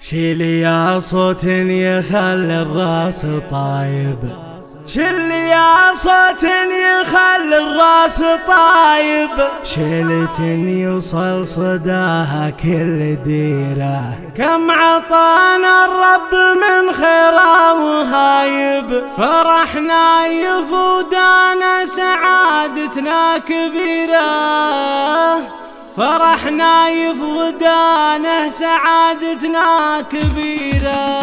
شيلي يا صوت يخلي الراس طايب، شيلي يا صوت يخلي الراس طايب، شيلة يوصل صداها كل ديره، كم عطانا الرب من خيره وهايب، فرحنا يفودانا سعادتنا كبيره، فرحنا يفودانه سعادتنا كبيرة.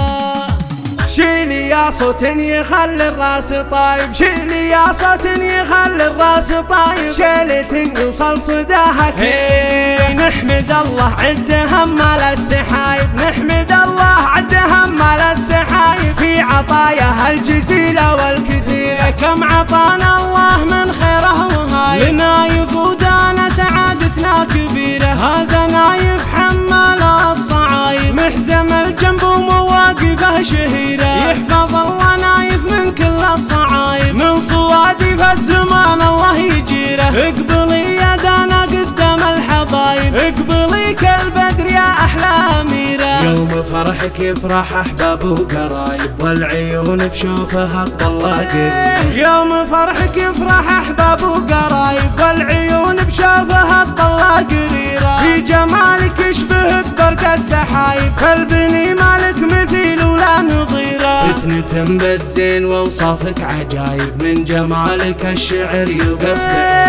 شيلي يا صوت يخلي الراس طايب، شيلي يا صوت يخلي الراس طايب، شيلة يوصل صداها كبيرة. نحمد الله عد همال السحايب، نحمد الله عد همال السحايب، في عطاياه الجزيلة والكثيرة، كم عطانا الله من خيره وهايب، لنا يفودانا سعادتنا كبيرة. هذا نايف حمال الصعايب، محزم الجنب ومواقفه شهيرة، يحفظ الله نايف من كل الصعايب، من صوادف الزمان الله يجيره. اقبلي يدانا قدام الحبايب، اقبلي كالبدر يا احلى اميره، يوم فرحك يفرح احباب وقرايب، والعيون بشوفها تطلع قريب، يوم فرحك يفرح احباب وقرايب، والعيون بشوفها تطلع قريره، في جمالك يشبهك برق السحايب، كالبني مالك مثيل ولا نظيره، فتنة بالزين واوصافك عجايب، من جمالك الشعر يوقف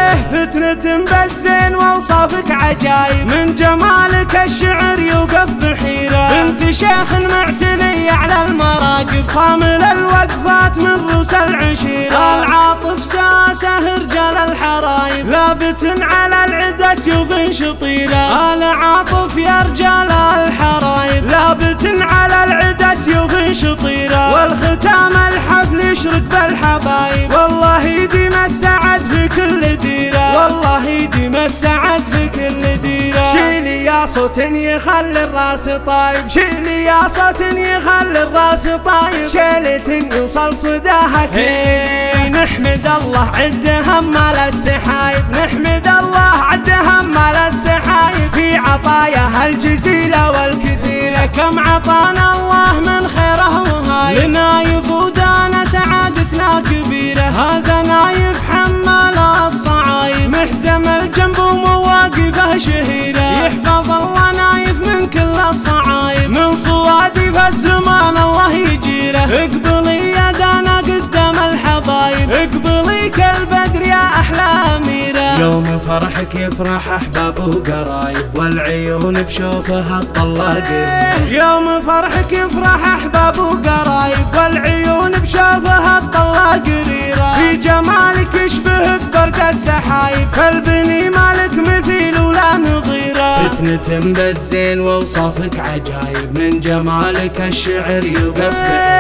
فتنة بالزين واوصافك عجايب، من جمالك الشعر يوقف بحيره، بنت شيخ معتلي على المراقب، صامل الوقفات من روس العشيره، العاطف ساسه رجال الحرايب، لابت على العدا سيوف شطيره، العاطف يا رجال الحرايب، لابت على العدا سيوف شطيره، والختام الحفل يشرق بالحبايب، والله يديم السعد في كل ديره، والله يديم السعد في كل ديره. شيلي يا صوت يخلي الراس طايب، شيلي يا صوت يخلي الراس طايب، شيلة يوصل صداها كبير. نحمد الله عد همال السحايب، نحمد الله عد همال السحايب، في عطاياه الجزيلة والكثيرة، كم عطانا الله من خيره وهايب، لنا يفودانا سعادتنا كبيرة. هذا نايف حمال الصعايب، محزم الجنب ومواقفه شهيرة، يحفظ الله نايف من كل الصعايب، من صوادف الزمان الله يجيره. اقبلي يدانا قدام الحبايب، اقبلي كالبدر يا احلى اميره، يوم فرحك يفرح احباب وقرايب، والعيون بشوفها تطلع قريب، يوم فرحك يفرح احباب وقرايب، والعيون بشوفها تطلع قريره، في جمالك يشبهك برق السحايب، كالبني مالك مثيل ولا نظيره، فتنة بالزين واوصافك عجايب، من جمالك الشعر يوقف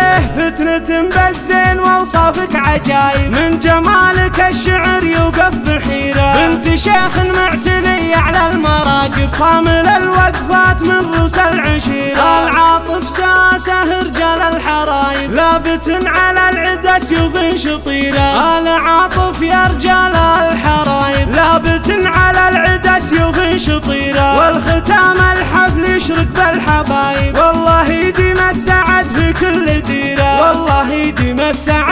فتنة بالزين واوصافك عجايب، من جمالك الشعر يوقف بحيره، بنت شيخ معتلي على المراقب، صامل الوقفات من روس العشيره، العاطف ساسه رجال الحرايب، لابت على العدا سيوف شطيره، العاطف يا رجال الحرايب، لابت على العدا سيوف شطيره، والختام الحفل يشرق بالحبايب، والله يديم السعد في كل ديره، والله يديم السعد